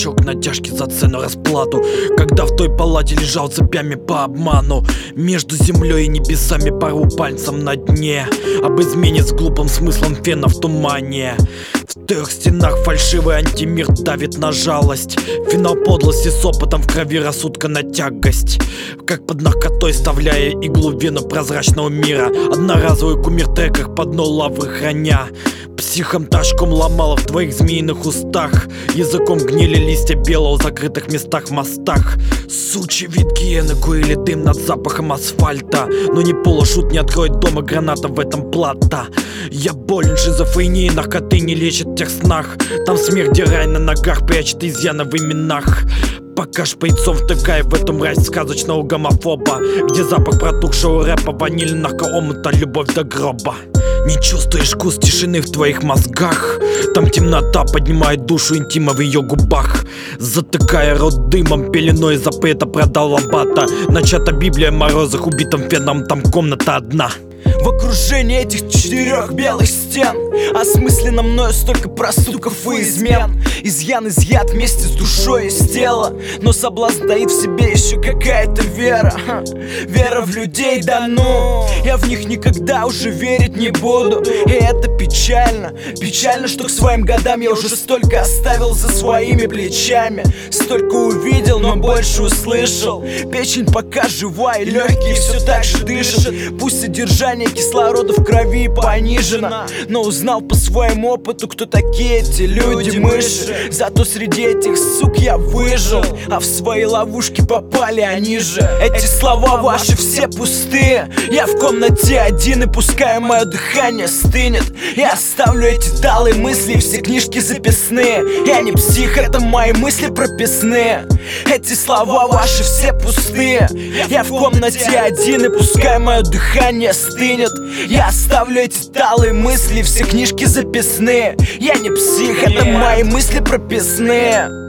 толчок натяжки за цену расплату. Когда в той палате лежал цепями по обману, между землей и небесами порву пальцем на дне об измене с глупым смыслом фена в тумане. В 3 стенах фальшивый антимир давит на жалость. Финал подлости с опытом в крови, рассудка на тягость. Как под наркотой вставляя иглу в вену прозрачного мира, одноразовый кумир в треках по дну лавы храня. Психом ташком ломало в твоих змеиных устах, языком гнили листья белого в закрытых местах в мостах. Сучий вид гиены курили дым над запахом асфальта, но ни полушут не откроет дома граната в этом плато. Я болен шизофренией, наркоты не лечат в тех снах. Там смерть рай на ногах прячет изъяны в именах. Пока шприцом втыкая в эту мразь сказочного гомофоба, где запах протухшего рэпа, ваниль, наркоомута, любовь до гроба. Не чувствуешь вкус тишины в твоих мозгах? Там темнота поднимает душу интима в ее губах, затыкая рот дымом, пеленой запрета продал лобата. Начата Библия в морозах, убитым феном, там комната одна. В окружении этих 4 белых стен осмысленно мною столько проступков и измен. Изъян изъят вместе с душой из тела, но соблазн таит в себе еще какая-то вера. Вера в людей, да ну, я в них никогда уже верить не буду. И это печально, печально, что к своим годам я уже столько оставил за своими плечами. Столько увидел, но больше услышал. Печень пока жива и легкие все так же дышат. Пусть содержание кислорода в крови понижено, но узнал по своему опыту, кто такие эти люди-мыши. Зато среди этих сук я выжил, а в свои ловушки попали они же. Эти слова ваши все пустые. Я в комнате один и пускай мое дыхание стынет. Я оставлю эти талые мысли и все книжки записные. Я не псих, это мои мысли прописные. Эти слова ваши все пустые. Я в комнате один и пускай мое дыхание стынет. Я оставлю эти талые мысли, все книжки записные. Я не псих, это мои мысли прописные.